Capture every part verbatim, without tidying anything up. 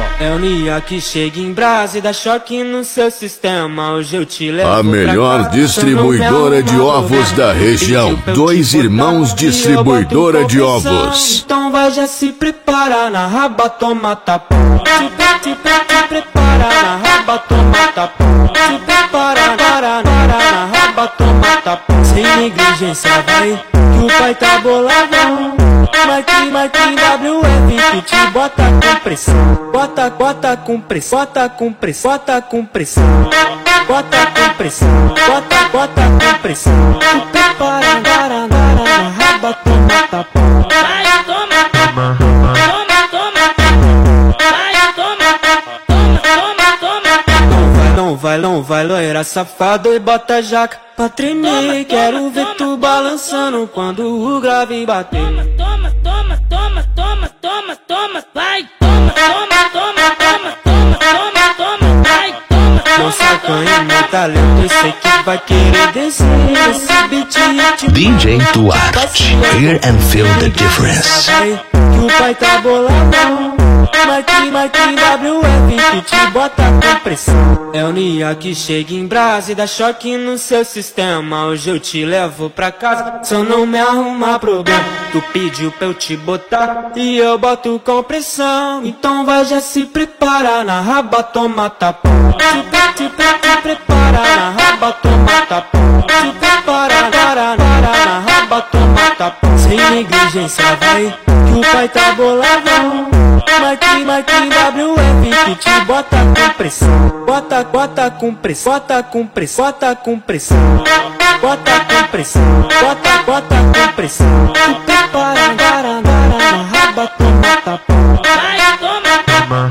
É o Nia que chega em brasa e dá choque no seu sistema. Hoje eu te levo A melhor distribuidora de ovos da região. Dois irmãos distribuidora de ovos. Então vai já se preparar na raba, toma tapão. Se, se, se prepara na raba, toma tapão. Se prepara, para, para na raba, toma tapão. Sem negligência vai, que o pai tá boladão. Mike, Mike, W F, que te bota com pressão. Bota, bota com pressão, bota com pressão, bota com pressão. Bota com pressão, bota, bota com pressão. Se prepara, para, para na raba, toma tapão. Vai, toma, toma, toma, toma. Vai, toma, toma, toma, toma. Não vai, não vai, não vai, loira safado e bota jaca pra tremer. Toma, Quero toma, ver toma, tu balançando quando o grave bater. Toma, toma, toma, toma, toma, toma, vai, toma, toma, toma, toma, toma, toma, toma, vai, toma, Não sacanha meu talento, eu sei que vai querer descer. Esse beat ritmo D J Duarte, hear and feel the difference. vai, que o pai tá boladão. Mike, Mike, W F, que te bota com pressão. É o Nia que chega em brasa e dá choque no seu sistema. Hoje eu te levo pra casa, só não me arruma problema. Tu pediu pra eu te botar e eu boto com pressão. Então vai já se preparar na raba, toma tapão. Se, se, se prepara na raba, toma tapão. Se prepara, para, para na raba, toma tapão. Sem negligência vai, que o pai tá boladão. Mike, Mike, W F, que te bota com pressão. Bota, bota com pressão, bota com pressão, bota com pressão. Bota com pressão, bota, bota com pressão. Se prepara, para, para na raba, toma tapão. vai, toma, toma,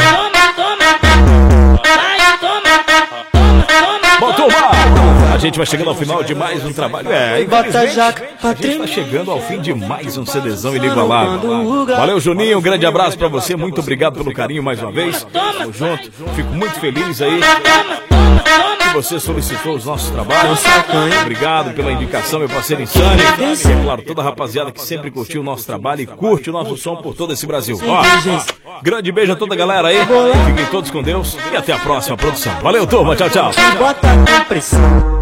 toma, vai, toma, toma, toma. Bom, turma, a gente vai chegando ao final de mais um trabalho. É, Bota jaca pra a gente tá tremer. chegando ao fim de mais um CDzão inigualável. Valeu, Juninho, um grande abraço pra você, muito obrigado pelo carinho mais uma vez. Tamo junto, fico muito feliz aí que você solicitou os nossos trabalhos. Obrigado pela indicação, meu parceiro Insane. E é claro, toda a rapaziada que sempre curtiu o nosso trabalho e curte o nosso som por todo esse Brasil. Ó, grande beijo a toda a galera aí, fiquem todos com Deus e até a próxima produção. Valeu, turma, tchau, tchau. Bota com pressão.